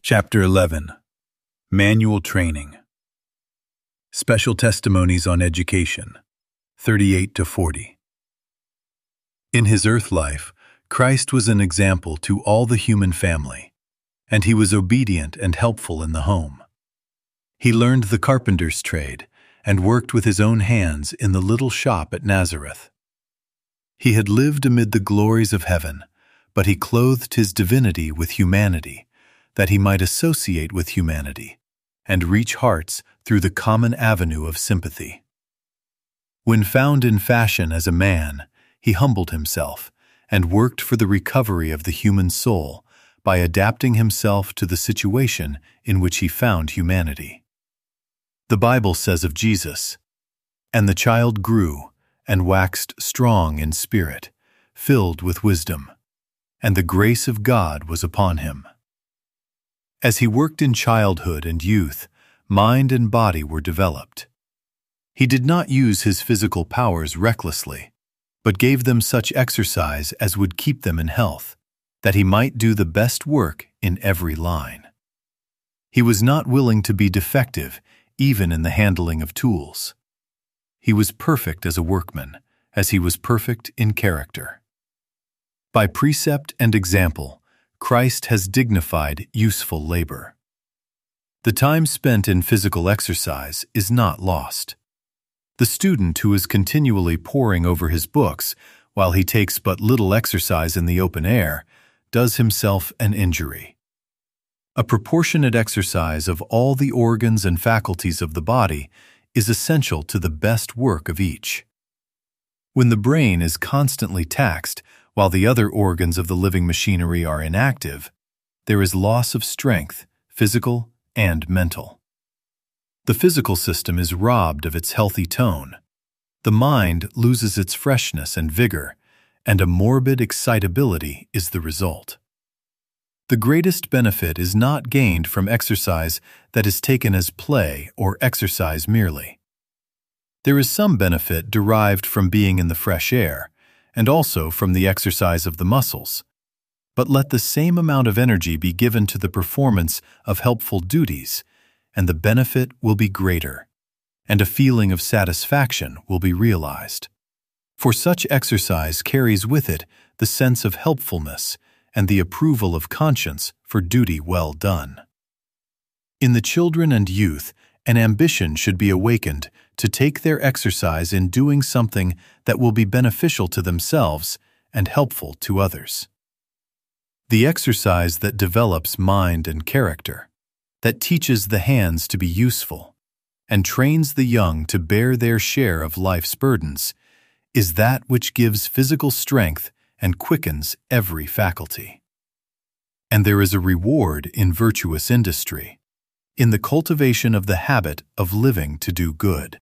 Chapter 11. Manual Training. Special Testimonies on Education, 38 to 40. In his earth life, Christ was an example to all the human family, and he was obedient and helpful in the home. He learned the carpenter's trade and worked with his own hands in the little shop at Nazareth. He had lived amid the glories of heaven, but he clothed his divinity with humanity, that he might associate with humanity and reach hearts through the common avenue of sympathy. When found in fashion as a man, he humbled himself and worked for the recovery of the human soul by adapting himself to the situation in which he found humanity. The Bible says of Jesus, "And the child grew and waxed strong in spirit, filled with wisdom, and the grace of God was upon him." As he worked in childhood and youth, mind and body were developed. He did not use his physical powers recklessly, but gave them such exercise as would keep them in health, that he might do the best work in every line. He was not willing to be defective even in the handling of tools. He was perfect as a workman, as he was perfect in character. By precept and example, Christ has dignified useful labor. The time spent in physical exercise is not lost. The student who is continually poring over his books while he takes but little exercise in the open air does himself an injury. A proportionate exercise of all the organs and faculties of the body is essential to the best work of each. When the brain is constantly taxed while the other organs of the living machinery are inactive, there is loss of strength, physical and mental. The physical system is robbed of its healthy tone. The mind loses its freshness and vigor, and a morbid excitability is the result. The greatest benefit is not gained from exercise that is taken as play or exercise merely. There is some benefit derived from being in the fresh air, and also from the exercise of the muscles. But let the same amount of energy be given to the performance of helpful duties, and the benefit will be greater, and a feeling of satisfaction will be realized. For such exercise carries with it the sense of helpfulness and the approval of conscience for duty well done. In the children and youth, an ambition should be awakened to take their exercise in doing something that will be beneficial to themselves and helpful to others. The exercise that develops mind and character, that teaches the hands to be useful, and trains the young to bear their share of life's burdens, is that which gives physical strength and quickens every faculty. And there is a reward in virtuous industry, in the cultivation of the habit of living to do good.